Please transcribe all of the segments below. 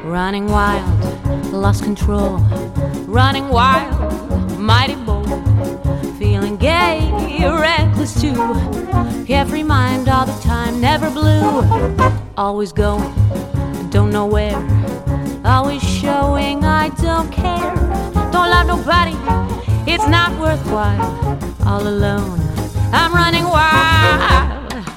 Running wild, lost control. Running wild, mighty bold. Feeling gay, reckless too. Carefree mind all the time, never blue. Always going, don't know where. Always showing I don't care. Don't love nobody, it's not worthwhile. All alone, I'm running wild.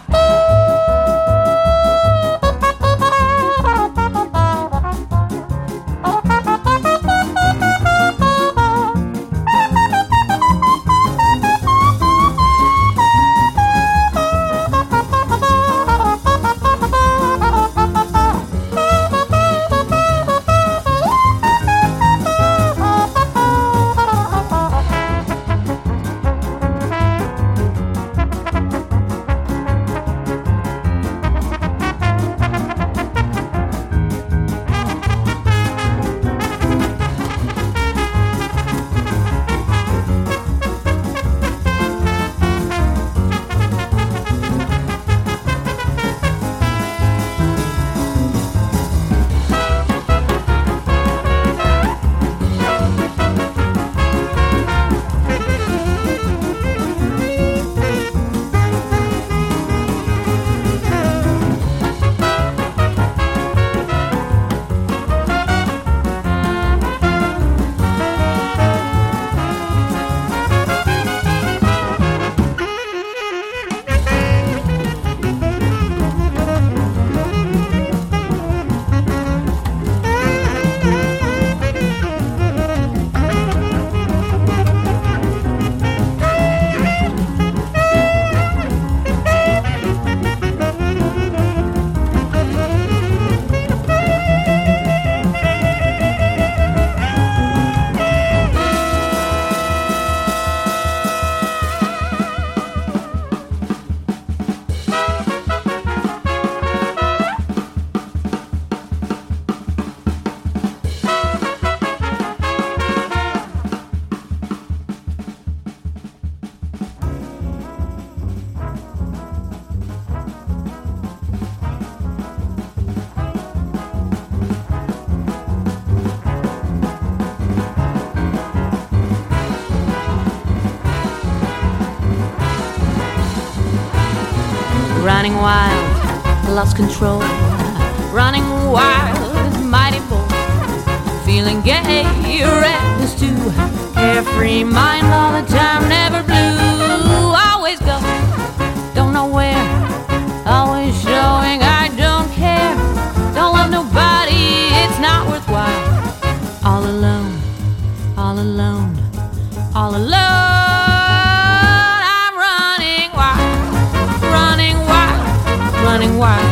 Running wild, lost control. Running wild, mighty bold. Feeling gay, reckless too. Carefree mind all the time, never blue. Always go, don't know where. Always showing I don't care. Don't love nobody, it's not worthwhile. All alone, all alone, all alone. I'm running wild, running wild, running wild.